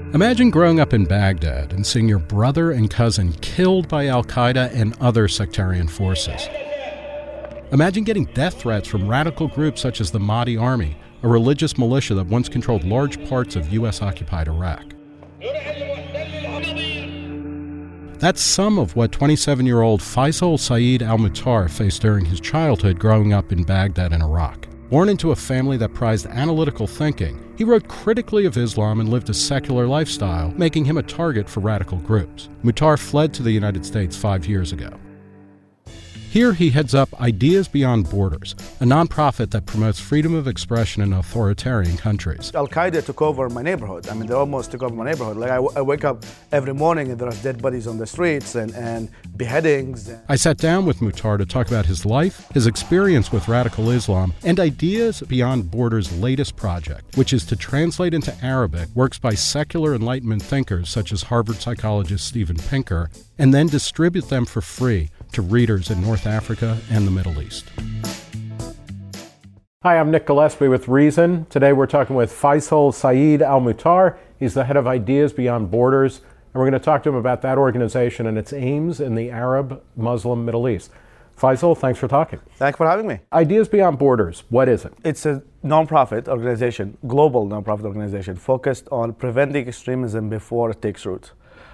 Imagine growing up in Baghdad and seeing your brother and cousin killed by al-Qaeda and other sectarian forces. Imagine getting death threats from radical groups such as the Mahdi Army, a religious militia that once controlled large parts of U.S.-occupied Iraq. That's some of what 27-year-old Faisal Saeed al-Mutar faced during his childhood growing up in Baghdad and Iraq. Born into a family that prized analytical thinking, he wrote critically of Islam and lived a secular lifestyle, making him a target for radical groups. Mutar fled to the United States 5 years ago. Here he heads up Ideas Beyond Borders, a nonprofit that promotes freedom of expression in authoritarian countries. Al-Qaeda took over my neighborhood. They almost took over my neighborhood. Like I wake up every morning and there are dead bodies on the streets and beheadings. I sat down with Mutar to talk about his life, his experience with radical Islam, and Ideas Beyond Borders' latest project, which is to translate into Arabic works by secular Enlightenment thinkers such as Harvard psychologist Steven Pinker, and then distribute them for free to readers in North Africa and the Middle East. Hi, I'm Nick Gillespie with Reason. Today we're talking with Faisal Saeed al-Mutar. He's the head of Ideas Beyond Borders, and we're going to talk to him about that organization and its aims in the Arab, Muslim, Middle East. Faisal, thanks for talking. Thanks for having me. Ideas Beyond Borders, what is it? It's a nonprofit organization, global nonprofit organization, focused on preventing extremism before it takes root.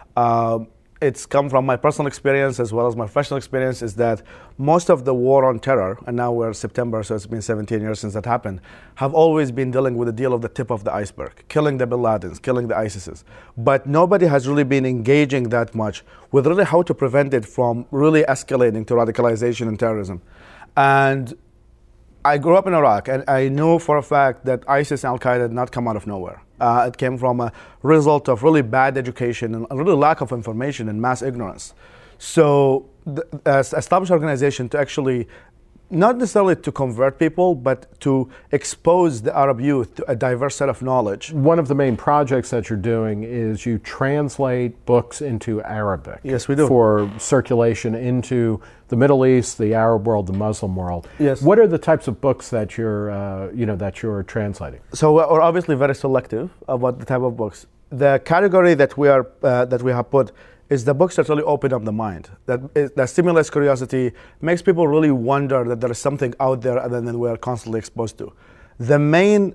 It's come from my personal experience as well as my professional experience, is that most of the war on terror, and now we're September, so it's been 17 years since that happened, have always been dealing with the deal of the tip of the iceberg, killing the Bin Ladens, killing the ISISes. But nobody has really been engaging that much with really how to prevent it from really escalating to radicalization and terrorism. And I grew up in Iraq, and I know for a fact that ISIS and Al-Qaeda did not come out of nowhere. It came from a result of really bad education and a really lack of information and mass ignorance. So established organization to actually, not necessarily to convert people, but to expose the Arab youth to a diverse set of knowledge. One of the main projects that you're doing is you translate books into Arabic. Yes, we do. For circulation into the Middle East, the Arab world, the Muslim world. Yes. What are the types of books that you're translating? So we're obviously very selective about the type of books. The category that we have put is the books that really open up the mind, that stimulates curiosity, makes people really wonder that there is something out there other than we are constantly exposed to. The main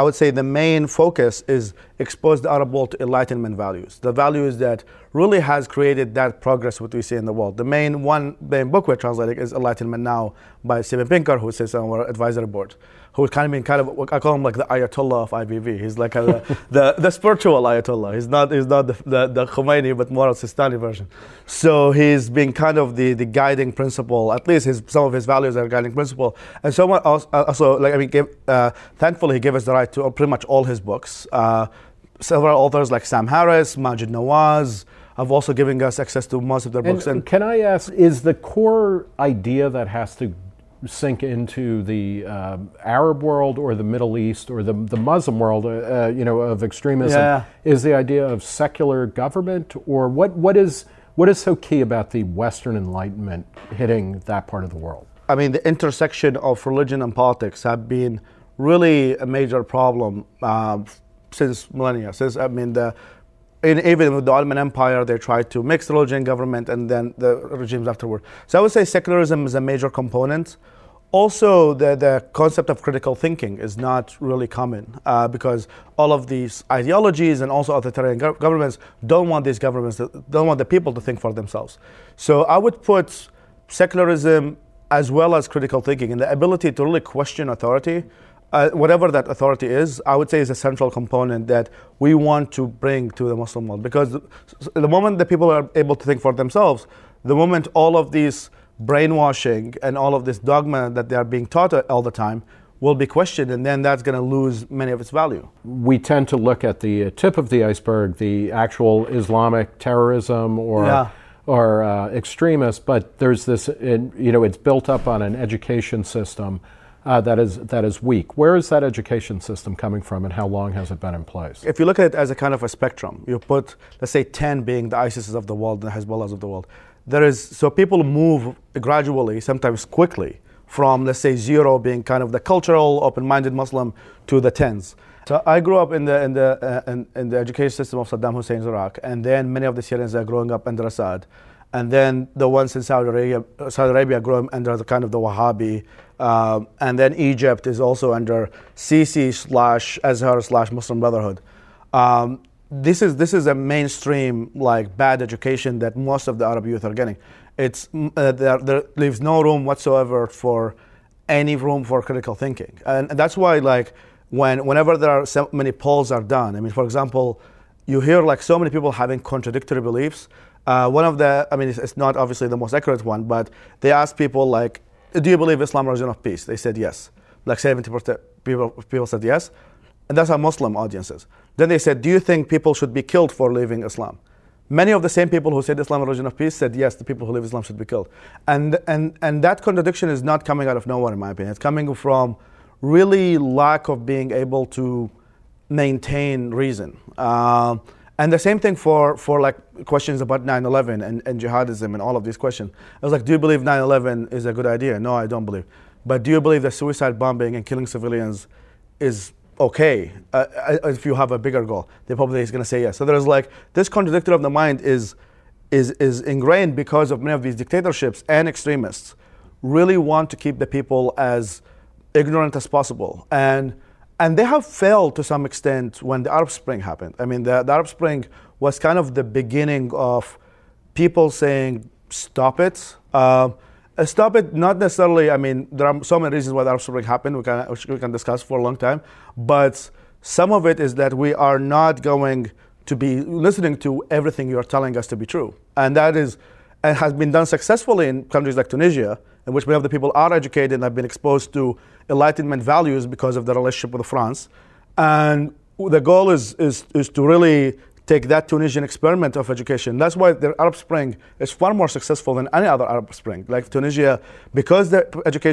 focus is expose the Arab world to Enlightenment values, the values that really has created that progress what we see in the world. The main book we're translating is Enlightenment Now by Steven Pinker, who sits on our advisory board, who's I call him like the Ayatollah of IBV. He's like the spiritual Ayatollah. He's not the Khomeini, but more a Sistani version. So he's been kind of the guiding principle, at least some of his values are a guiding principle. And someone also thankfully he gave us the right to pretty much all his books. Several authors like Sam Harris, Majid Nawaz, have also given us access to most of their books. And can I ask, is the core idea that has to sink into the Arab world or the Middle East or the Muslim world, of extremism, is the idea of secular government, or what is so key about the Western Enlightenment hitting that part of the world? The intersection of religion and politics have been really a major problem since millennia. Even with the Ottoman Empire, they tried to mix religion and government, and then the regimes afterward. So I would say secularism is a major component. Also, the concept of critical thinking is not really common because all of these ideologies and also authoritarian governments don't want the people to think for themselves. So I would put secularism as well as critical thinking and the ability to really question authority. Whatever that authority is, I would say is a central component that we want to bring to the Muslim world. Because the moment the people are able to think for themselves, the moment all of these brainwashing and all of this dogma that they are being taught all the time will be questioned, and then that's going to lose many of its value. We tend to look at the tip of the iceberg, the actual Islamic terrorism or extremists, but there's this, it's built up on an education system that is weak. Where is that education system coming from, and how long has it been in place? If you look at it as a kind of a spectrum, you put, let's say, 10 being the ISISes of the world and the Hezbollahs of the world. So people move gradually, sometimes quickly, from, let's say, 0 being kind of the cultural, open-minded Muslim to the 10s. So I grew up in the education system of Saddam Hussein's Iraq, and then many of the Syrians are growing up under Assad, and then the ones in Saudi Arabia growing under the kind of the Wahhabi, and then Egypt is also under Sisi/Azhar/Muslim Brotherhood. This is a mainstream like bad education that most of the Arab youth are getting. It's there leaves no room whatsoever for any room for critical thinking, and that's why like. Whenever there are so many polls are done, I mean, for example, you hear like so many people having contradictory beliefs. One of the, I mean, it's not obviously the most accurate one, but they asked people like, do you believe Islam is a religion of peace? They said yes. Like 70% people said yes. And that's our Muslim audiences. Then they said, do you think people should be killed for leaving Islam? Many of the same people who said Islam is a religion of peace said yes, the people who leave Islam should be killed. And that contradiction is not coming out of nowhere, in my opinion. It's coming from really lack of being able to maintain reason. And the same thing for like questions about 9/11 and jihadism and all of these questions. I was like, do you believe 9/11 is a good idea? No, I don't believe. But do you believe that suicide bombing and killing civilians is okay if you have a bigger goal? They probably is going to say yes. So there's like this contradiction of the mind is ingrained because of many of these dictatorships and extremists really want to keep the people as ignorant as possible, and they have failed to some extent when the Arab Spring happened. I mean, the Arab Spring was kind of the beginning of people saying, stop it. Stop it, not necessarily, I mean, there are so many reasons why the Arab Spring happened, which we can discuss for a long time, but some of it is that we are not going to be listening to everything you're telling us to be true. And that has been done successfully in countries like Tunisia, in which many of the people are educated and have been exposed to Enlightenment values because of their relationship with France. And the goal is to really take that Tunisian experiment of education. That's why the Arab Spring is far more successful than any other Arab Spring. Like Tunisia, because the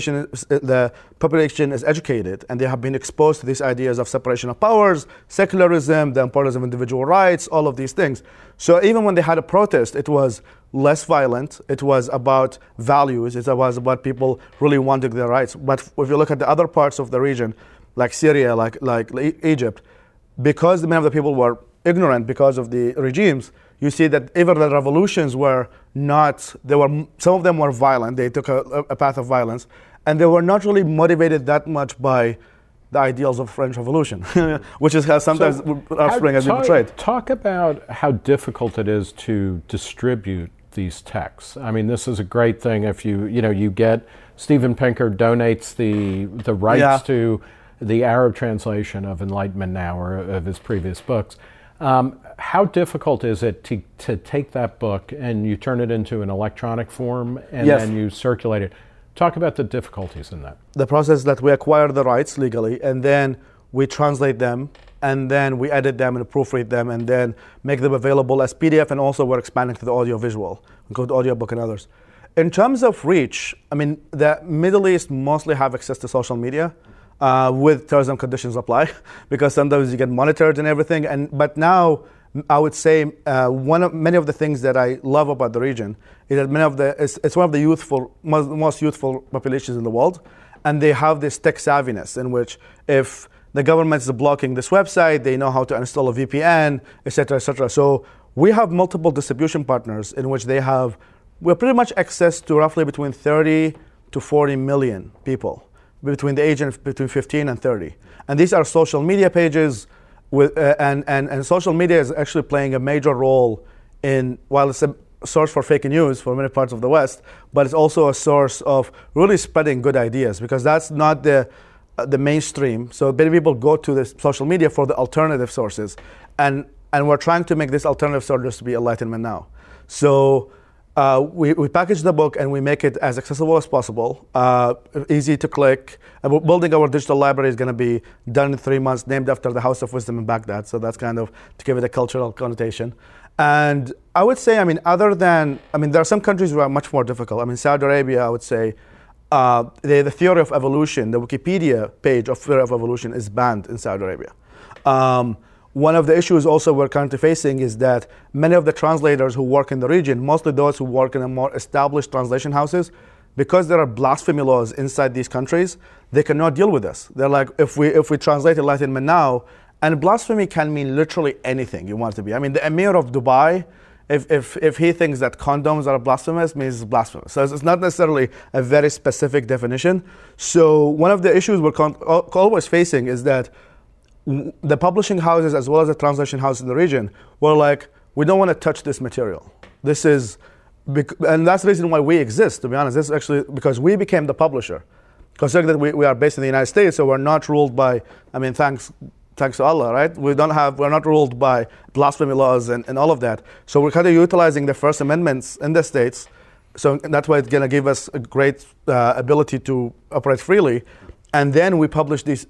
population is educated and they have been exposed to these ideas of separation of powers, secularism, the importance of individual rights, all of these things. So even when they had a protest, it was less violent. It was about values. It was about people really wanting their rights. But if you look at the other parts of the region, like Syria, like Egypt, because many of the people were ignorant because of the regimes, you see that even the revolutions were not, some of them were violent. They took a path of violence, and they were not really motivated that much by the ideals of French Revolution, which is how sometimes Arab Spring has been portrayed. Talk about how difficult it is to distribute these texts. I mean, this is a great thing if you get Steven Pinker donates the rights to the Arab translation of Enlightenment Now or of his previous books. How difficult is it to take that book and you turn it into an electronic form and then you circulate it? Talk about the difficulties in that. The process that we acquire the rights legally, and then we translate them, and then we edit them and proofread them, and then make them available as PDF, and also we're expanding to the audio-visual, include audiobook and others. In terms of reach, I mean, the Middle East mostly have access to social media, with terms and conditions apply, because sometimes you get monitored and everything. But now, I would say many of the things that I love about the region is that it's one of the most youthful populations in the world, and they have this tech savviness in which if the government is blocking this website, they know how to install a VPN, etc., etc. So we have multiple distribution partners in which we're pretty much access to roughly between 30 to 40 million people between the age of between 15 and 30. And these are social media pages, and social media is actually playing a major role while it's a source for fake news for many parts of the West, but it's also a source of really spreading good ideas, because that's not the mainstream. So many people go to the social media for the alternative sources, and we're trying to make this alternative sources to be Enlightenment Now. So we package the book and we make it as accessible as possible, easy to click. And we're building our digital library is going to be done in 3 months, named after the House of Wisdom in Baghdad. So that's kind of to give it a cultural connotation. And I would say, there are some countries who are much more difficult. I mean, Saudi Arabia, I would say, the theory of evolution, the Wikipedia page of theory of evolution is banned in Saudi Arabia. One of the issues also we're currently facing is that many of the translators who work in the region, mostly those who work in the more established translation houses, because there are blasphemy laws inside these countries, they cannot deal with this. They're like, if we translate Enlightenment Now And blasphemy can mean literally anything you want it to be. I mean, the Emir of Dubai, if he thinks that condoms are blasphemous, means it's blasphemous. So it's not necessarily a very specific definition. So one of the issues we're always facing is that the publishing houses as well as the translation houses in the region were like, we don't want to touch this material. This is, and that's the reason why we exist, to be honest. This is actually because we became the publisher. Considering that we are based in the United States, so we're not ruled by, I mean, thanks to Allah, right? We're not ruled by blasphemy laws and all of that. So we're kind of utilizing the First Amendments in the States. So that's why it's going to give us a great ability to operate freely. And then we publish this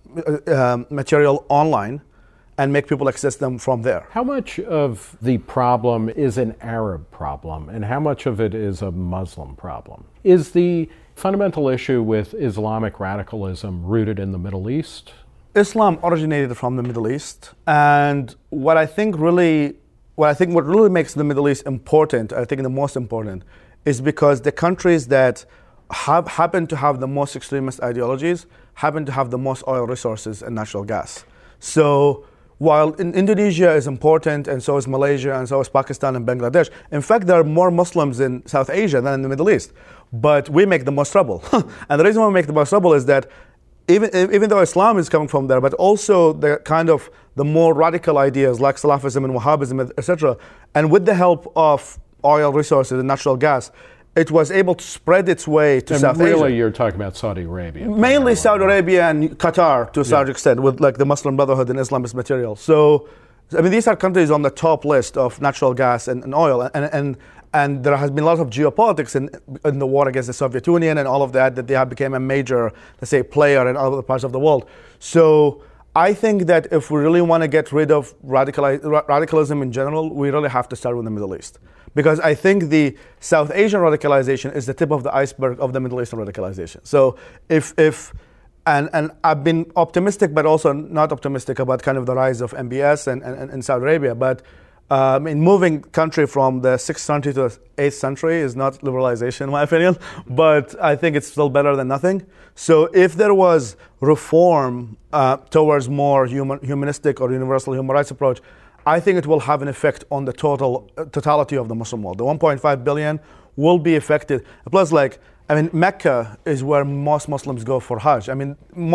material online and make people access them from there. How much of the problem is an Arab problem and how much of it is a Muslim problem? Is the fundamental issue with Islamic radicalism rooted in the Middle East? Islam originated from the Middle East, and what really makes the Middle East important, I think the most important, is because the countries that happen to have the most extremist ideologies happen to have the most oil resources and natural gas. So while Indonesia is important, and so is Malaysia, and so is Pakistan and Bangladesh, in fact, there are more Muslims in South Asia than in the Middle East. But we make the most trouble. And the reason why we make the most trouble is that even though Islam is coming from there, but also the more radical ideas like Salafism and Wahhabism, etc., and with the help of oil resources and natural gas, it was able to spread its way to South Asia. And really, you're talking about Saudi Arabia. Mainly Saudi Arabia and Qatar to a certain extent, with like the Muslim Brotherhood and Islamist material. So, I mean, these are countries on the top list of natural gas and oil, and there has been a lot of geopolitics in the war against the Soviet Union and all of that they have become a major, let's say, player in other parts of the world. So I think that if we really want to get rid of radicalism in general, we really have to start with the Middle East. Because I think the South Asian radicalization is the tip of the iceberg of the Middle Eastern radicalization. So and I've been optimistic, but also not optimistic about kind of the rise of MBS and Saudi Arabia. But in moving country from the 6th century to the 8th century is not liberalization, in my opinion. But I think it's still better than nothing. So if there was reform towards more humanistic or universal human rights approach, I think it will have an effect on the totality of the Muslim world. The 1.5 billion will be affected. Plus, Mecca is where most Muslims go for Hajj. I mean,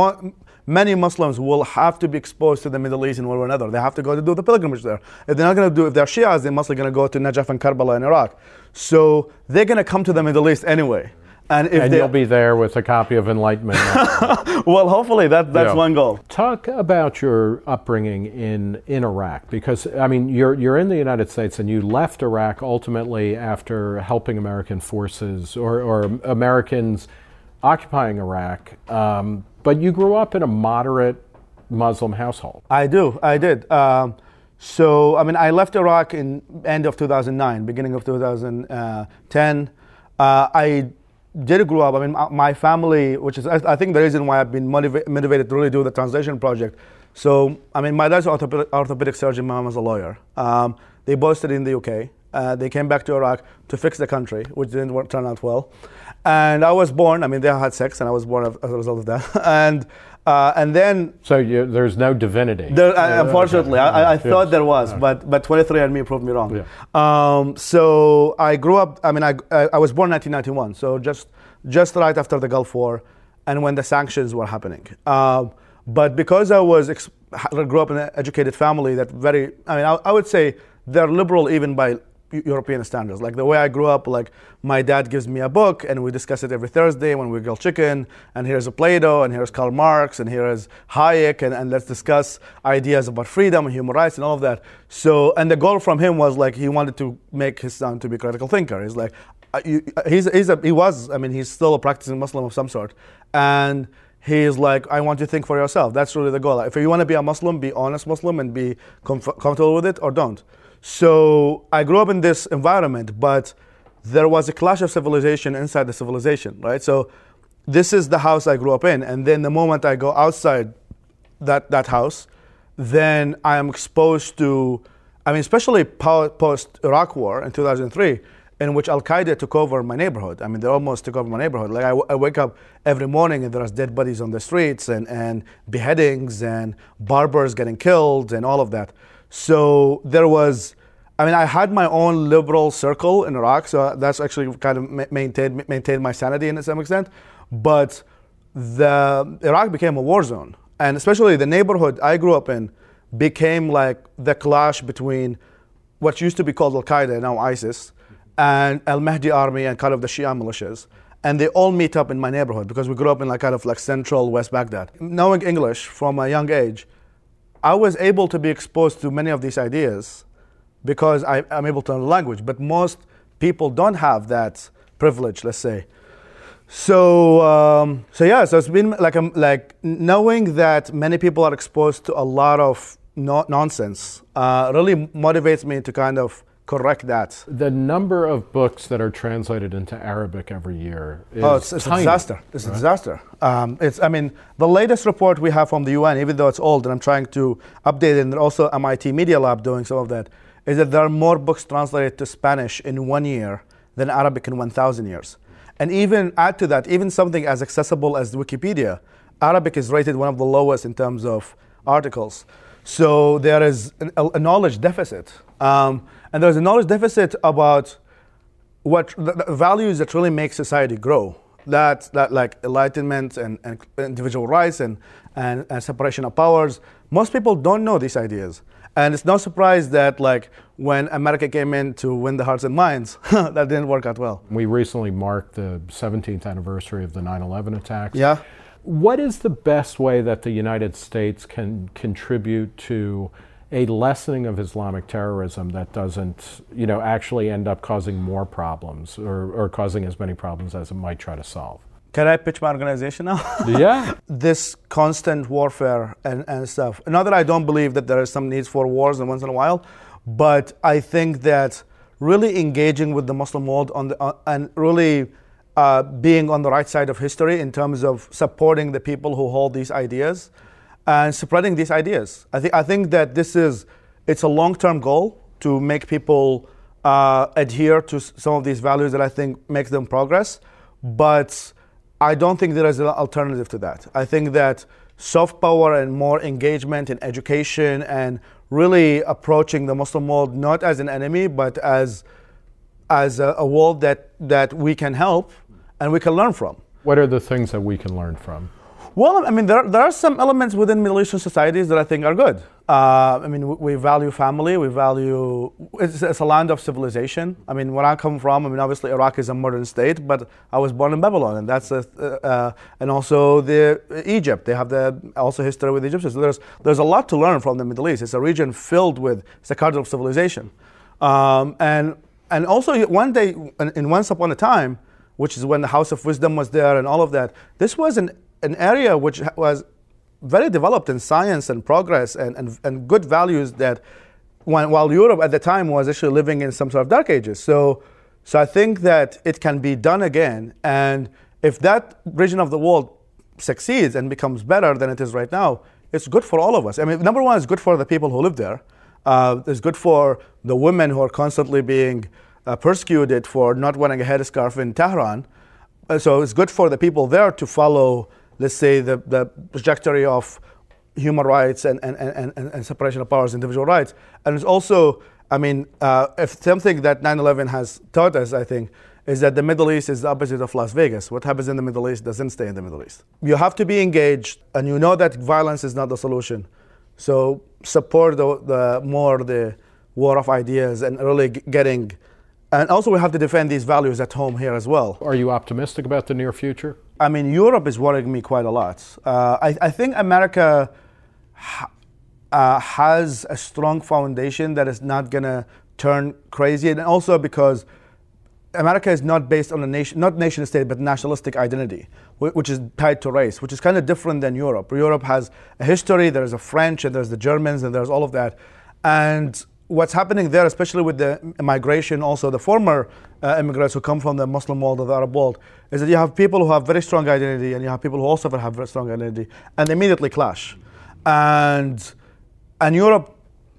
many Muslims will have to be exposed to the Middle East in one way or another. They have to go to do the pilgrimage there. If they're not going to if they're Shias, they're mostly going to go to Najaf and Karbala in Iraq. So they're going to come to the Middle East anyway. And you'll be there with a copy of Enlightenment. Well, hopefully that's one goal. Talk about your upbringing in Iraq, because I mean you're in the United States and you left Iraq ultimately after helping American forces or Americans occupying Iraq, but you grew up in a moderate Muslim household. I did. So I mean, I left Iraq in end of 2009, beginning of 2010. I did grow up. I mean, my family, which is I think the reason why I've been motivated to really do the translation project. So, I mean, my dad's an orthopedic surgeon, my mom was a lawyer. They both studied in the UK. They came back to Iraq to fix the country, which didn't turn out well. And I was born, I mean, they had sex, and I was born as a result of that. And then... So there's no divinity? Unfortunately, I thought there was, but 23andMe proved me wrong. Yeah. So I grew up, I mean, I was born in 1991, so just right after the Gulf War and when the sanctions were happening. But because I grew up in an educated family I would say they're liberal even by European standards. Like the way I grew up, like my dad gives me a book and we discuss it every Thursday when we grill chicken, and here's a Plato, and here's Karl Marx, and here is Hayek, and let's discuss ideas about freedom and human rights and all of that. So, and the goal from him was like he wanted to make his son to be a critical thinker. He's like, he's still a practicing Muslim of some sort. And he's like, I want you to think for yourself. That's really the goal. If you want to be a Muslim, be honest Muslim and be comfortable with it, or don't. So I grew up in this environment, but there was a clash of civilization inside the civilization, right? So this is the house I grew up in, and then the moment I go outside that house, then I am exposed to, I mean, especially post-Iraq War in 2003, in which Al-Qaeda took over my neighborhood. I mean, they almost took over my neighborhood. Like I wake up every morning and there's dead bodies on the streets and beheadings and barbers getting killed and all of that. So there was, I mean, I had my own liberal circle in Iraq, so that's actually kind of maintained my sanity in some extent. But Iraq became a war zone. And especially the neighborhood I grew up in became like the clash between what used to be called Al-Qaeda, now ISIS, and Al-Mahdi army and kind of the Shia militias. And they all meet up in my neighborhood because we grew up in like kind of like central West Baghdad. Knowing English from a young age, I was able to be exposed to many of these ideas because I'm able to learn the language. But most people don't have that privilege, let's say. So it's been like knowing that many people are exposed to a lot of nonsense really motivates me to kind of correct that. The number of books that are translated into Arabic every year is it's a disaster. It's a disaster. I mean, the latest report we have from the UN, even though it's old, and I'm trying to update it, and also MIT Media Lab doing some of that, is that there are more books translated to Spanish in 1 year than Arabic in 1,000 years. And even add to that, even something as accessible as Wikipedia, Arabic is rated one of the lowest in terms of articles. So there is a knowledge deficit. And there's a knowledge deficit about what the values that really make society grow. That like enlightenment and individual rights and separation of powers. Most people don't know these ideas. And it's no surprise that like when America came in to win the hearts and minds, that didn't work out well. We recently marked the 17th anniversary of the 9/11 attacks. Yeah. What is the best way that the United States can contribute to a lessening of Islamic terrorism that doesn't, actually end up causing more problems or causing as many problems as it might try to solve? Can I pitch my organization now? Yeah. This constant warfare and stuff. Not that I don't believe that there is some needs for wars once in a while, but I think that really engaging with the Muslim world and really being on the right side of history in terms of supporting the people who hold these ideas and spreading these ideas. I think that it's a long-term goal to make people adhere to some of these values that I think makes them progress. But I don't think there is an alternative to that. I think that soft power and more engagement in education and really approaching the Muslim world not as an enemy, but as a world that we can help and we can learn from. What are the things that we can learn from? Well, I mean, there are some elements within Middle Eastern societies that I think are good. I mean, we value family. It's a land of civilization. I mean, where I come from, I mean, obviously Iraq is a modern state, but I was born in Babylon, and and also Egypt. They have also history with Egyptians. So there's a lot to learn from the Middle East. It's a region filled with the cradle of civilization, and also one day, once upon a time, which is when the House of Wisdom was there and all of that. This was an area which was very developed in science and progress and good values that while Europe at the time was actually living in some sort of dark ages. So I think that it can be done again. And if that region of the world succeeds and becomes better than it is right now, it's good for all of us. I mean, number one, it's good for the people who live there. It's good for the women who are constantly being persecuted for not wearing a headscarf in Tehran. So it's good for the people there to follow, let's say, the trajectory of human rights and separation of powers, individual rights. And it's also, I mean, if something that 9/11 has taught us, I think, is that the Middle East is the opposite of Las Vegas. What happens in the Middle East doesn't stay in the Middle East. You have to be engaged, and you know that violence is not the solution. So support the war of ideas and really getting. And also we have to defend these values at home here as well. Are you optimistic about the near future? I mean, Europe is worrying me quite a lot. I think America has a strong foundation that is not going to turn crazy. And also because America is not based on not nation state, but nationalistic identity, which is tied to race, which is kind of different than Europe. Europe has a history, there's the French, and there's the Germans, and there's all of that. And what's happening there, especially with the migration, also the former immigrants who come from the Muslim world or the Arab world, is that you have people who have very strong identity and you have people who also have very strong identity, and they immediately clash. And Europe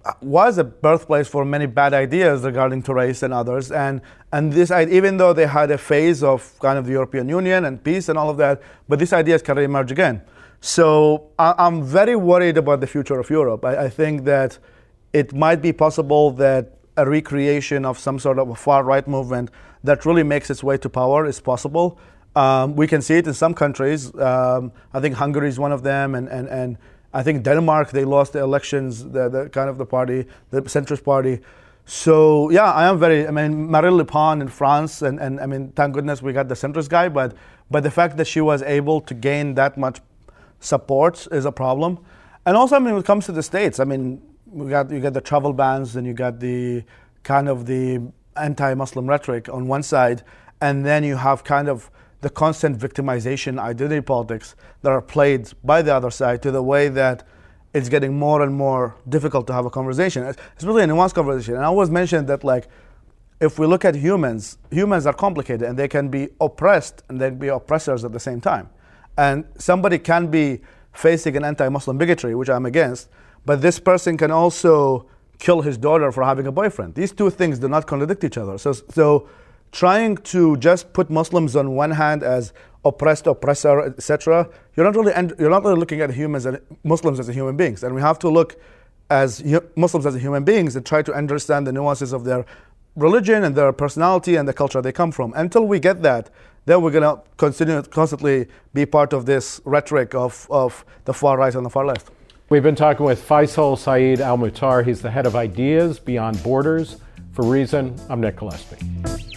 was a birthplace for many bad ideas regarding to race and others. And this, even though they had a phase of kind of the European Union and peace and all of that, but these ideas can reemerge again. So I'm very worried about the future of Europe. I think that it might be possible that a recreation of some sort of a far-right movement that really makes its way to power is possible. We can see it in some countries. I think Hungary is one of them, and I think Denmark, they lost the elections, the kind of the party, the centrist party. So yeah, Marine Le Pen in France, and I mean, thank goodness we got the centrist guy, but the fact that she was able to gain that much support is a problem. And also, I mean, when it comes to the States, I mean, you got the travel bans, and you got the kind of the anti-Muslim rhetoric on one side, and then you have kind of the constant victimization, identity politics that are played by the other side, to the way that it's getting more and more difficult to have a conversation. It's really a nuanced conversation. And I always mention that, like, if we look at humans are complicated, and they can be oppressed and then be oppressors at the same time. And somebody can be facing an anti-Muslim bigotry, which I'm against, but this person can also kill his daughter for having a boyfriend. These two things do not contradict each other. So trying to just put Muslims on one hand as oppressed, oppressor, etc., you're not really looking at Muslims as human beings. And we have to look as Muslims as human beings and try to understand the nuances of their religion and their personality and the culture they come from. Until we get that, then we're going to constantly be part of this rhetoric of the far right and the far left. We've been talking with Faisal Saeed Al Muhtar. He's the head of Ideas Beyond Borders. For Reason, I'm Nick Gillespie.